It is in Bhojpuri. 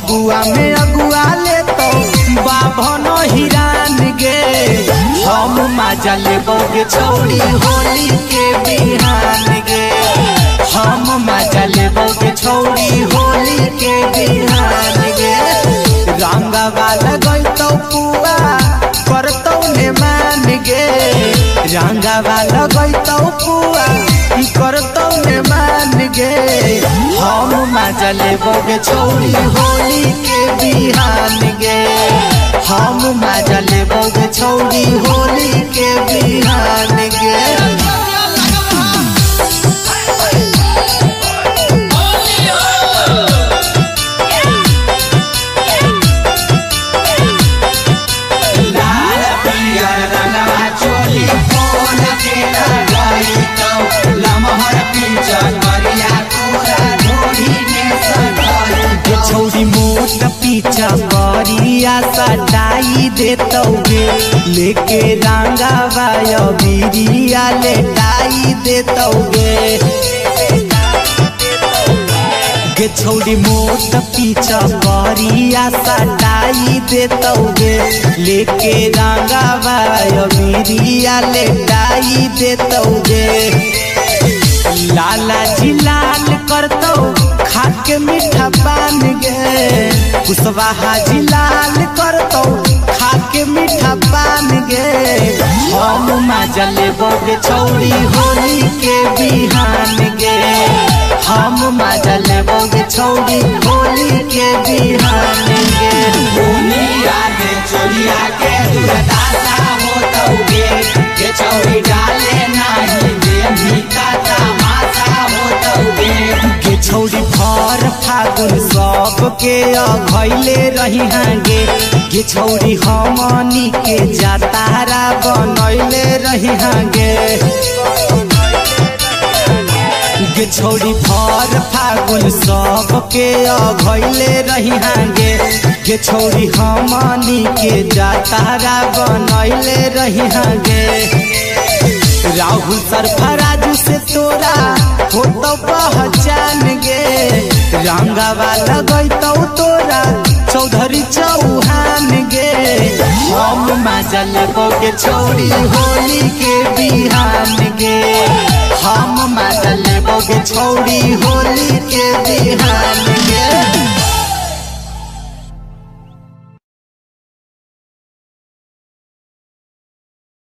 फगुआ में अगुआ ले तो बाभन हिरान गे हम मजा लेबोगे छौड़ी होली के बिहान गे हम मजा लेबोगे छौड़ी होली के बिहान गे रंगवा लगैतौ पुआ करतौ ने मान गे रंगवा लगैतौ पुआ करतौ ने मान गे हम मजा लेबोगे छौड़ी होली के बिहान गे हम मजा लेबोगे छौड़ी होली के बिहान गे छौड़ी मोट पीछा करिया सटाई देतौगे लेके रंगावा बिरिया लेटाई देतौगे गे छौड़ी मोट पीछा करिया सटाई देतौगे लेके रंगावा बिरिया लेटाई देतौगे लाला जी लाल करतौ खाके मीठा पान गे कुशवाहा जी लाल करतौ खाके मीठा पान गे हम मजा लेबोगे छौड़ी होली के बिहान गे हम मजा लेबोगे छौड़ी होली के बिहान गे दुनिया में चोरिया के दुर्दासा होतौगे के छौड़ी डाले नाही दे मीठा तमाशा होतौगे के छौड़ी भर फागुन सबके अघैले रही हांगे गे छौड़ी हमनी के जातारा बनैले रही हांगे गे छौड़ी भर फागुन सबके अघैले रही हांगे गे छौड़ी हमनी के जातारा बनैले रही हांगे राहुल सरफराजू से तोरा होतौ पहचान गे रंगवा लगैतौ तोरा चौधरी चौहान गे हम मजा लेबोगे छौड़ी होली के बिहान गे हम मजा लेबोगे छौड़ी होली के बिहान